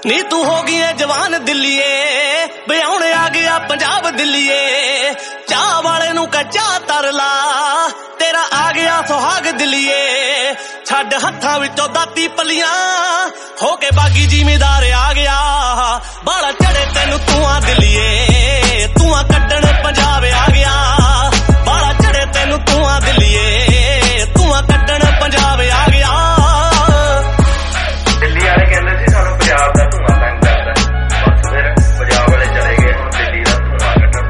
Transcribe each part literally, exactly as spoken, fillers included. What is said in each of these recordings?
नी तू हो गई है जवान दिल्लीए ब्याहुणे आ गया पंजाब दिल्लीए चाह वाले नू कच्चा तरला तेरा आ गया सुहाग दिल्लीए छड्ड हत्थां विचों दाती पलियां होके बागी जिमीदार आ गया बाला चढ़े तेनू तूं दिल्लीए तूं कड्डण पंजाब आ गया बाला चढ़े तेनू तूं दिल्लीए तूं कड्डण पंजाब आ गया। दिल्ली वाले कहंदे सी सानू पंजाब दा धुआं तंग करदा बस फिर पंजाब वाले चले गए हुण दिल्ली दा धुआं कड्डण।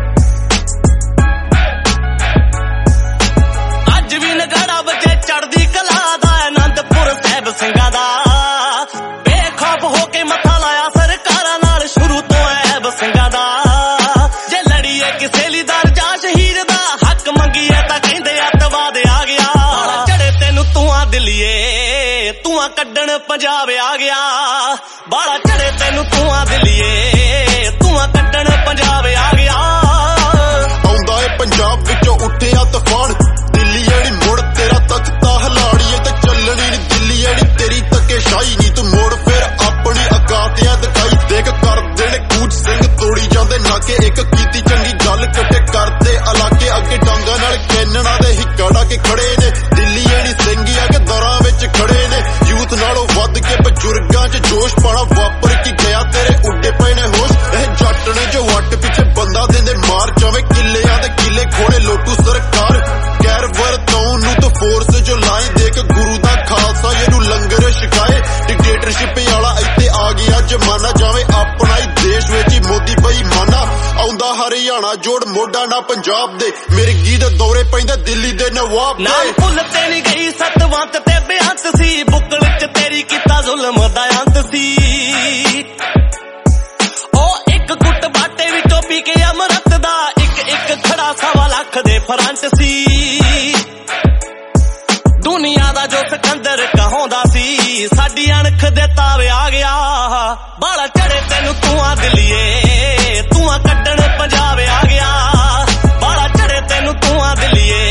अज भी नगाड़ा बजे चढ़दी कला दा आनंदपुर साहिब ਸਿੰਘਾਂ ਦਾ बेखौफ होके मत्था लाया सरकारां नाल शुरू तो ऐब ਸਿੰਘਾਂ ਦਾ जे लड़ीए किसे ली दर जा शहीद दा हक मंगीए तां कहंदे अतवाद आ गया चढ़े तेनू तूं दिल्लीए तूं कड्डण पंजाब आ गया बाला चढ़े तेनू तूं दिल्लीए तूं कड्डण पंजाब आ गया। आउंदा ए पंजाब विचों उठिया तूफान दिल्ली जेड़ी मुड़ तेरा तख्ता हलाड़ीए ते चलनी नी दिल्ली जेड़ी तेरी धक्केशाही नी तू मुड़ फिर अपनी औकातियां दिखाई देख कर देने कूच सिंह तोड़ी जांदे नाके एक कीती चंगी गल कट्टे करते इलाके अगे डांगा नाल कैनना दे हिक्का के खड़े ने दिल्ली जेड़ी सिंगी अगे दरां विच खड़े ने यूथ नालों वध के बजुर्गां च जोश पाना वापर की गया तेरे उड्डे पए ने होश ए जट ने जो वट पिछे बंदा देंदे मार जावे किलेयां दे किले खोड़े लोटू सरकार गैर वरतों नू तो फोर्स जो लाई देख गुरु दा खालसा जेनू लंगर छकाए डिक्टेटरशिप वाला इत्थे आ गया जमाना जावे अपना ही देश विच ही मोदी बेईमाना आउंदा हरियाणा जोड़ मोढा ना पंजाब दे मिर्गी दे दौरे पैंदे दिल्ली दे नवाब दे नाल भुल ते नहीं गई सतवंत ते बेअंत सी बुकल च तेरी कीता जुल्म दा अंत सी ओ एक गुट बाटे विचों पी के अमरत दा एक एक खड़ा सवा लख दे फ्रंट सी दुनिया दा जो सिकंदर कहांदा सी साडी अणख दे तावे आ गया बाला चढ़े तेनू तूं दिल्लीए तूं कड्डण पंजाब आ गया बाला चढ़े तेनू तूं दिल्लीए